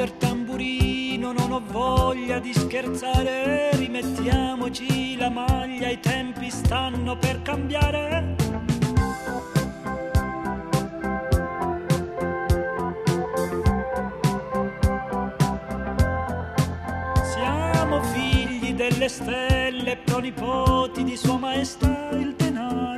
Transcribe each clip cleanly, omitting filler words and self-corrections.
mister tamburino, non ho voglia di scherzare, rimettiamoci la maglia, i tempi stanno per cambiare. Siamo figli delle stelle, pronipoti di Sua Maestà il denaro.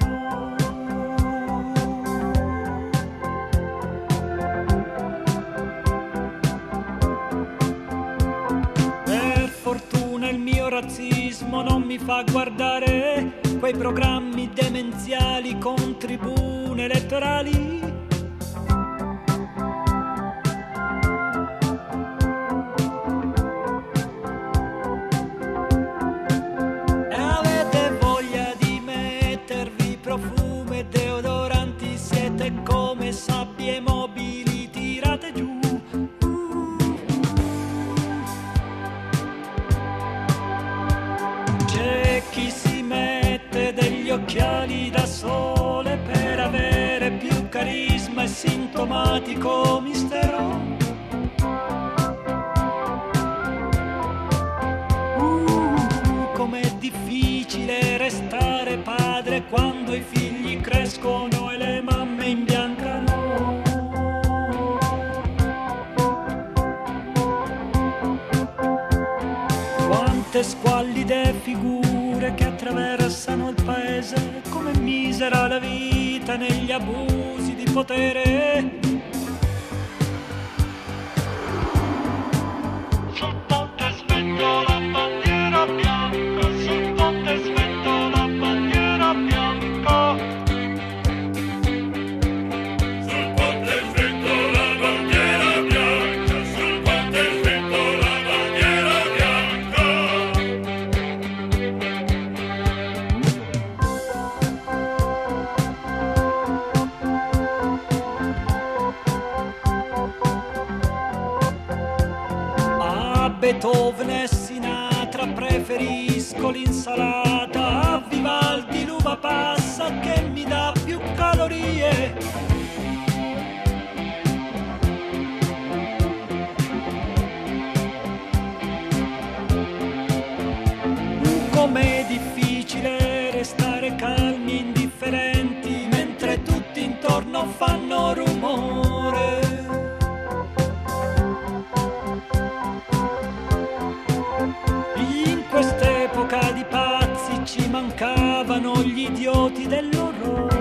Il mio razzismo non mi fa guardare quei programmi demenziali con tribune elettorali. E avete voglia di mettervi profumo e deodoranti, siete come sabbie mobili tirate giù. Chi si mette degli occhiali da sole per avere più carisma e sintomatico mistero. Com'è difficile restare padre quando i figli crescono e le mamme imbiancano. Quante squallide figure che attraversano il paese, come misera la vita negli abusi di potere. Sul ponte sventola bandiera bianca, sul ponte sventola bandiera bianca. Sul ponte sventola bandiera bianca, sul ponte sventola bandiera bianca. A Beethoven e Sinatra preferisco l'insalata, a Vivaldi l'uva passa che mi dà più calorie. Com'è difficile restare calmi e indifferenti mentre tutti intorno fanno rumore. In quest'epoca di pazzi ci mancavano gli idioti dell'orrore.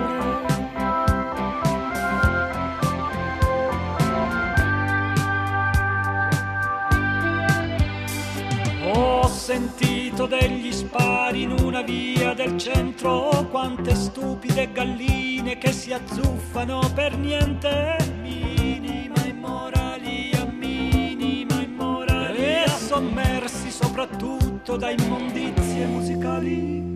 Ho sentito degli spari in una via del centro, quante stupide galline che si azzuffano per niente. Minima immoralità, minima immoralità, e sommersi soprattutto da immondizie musicali.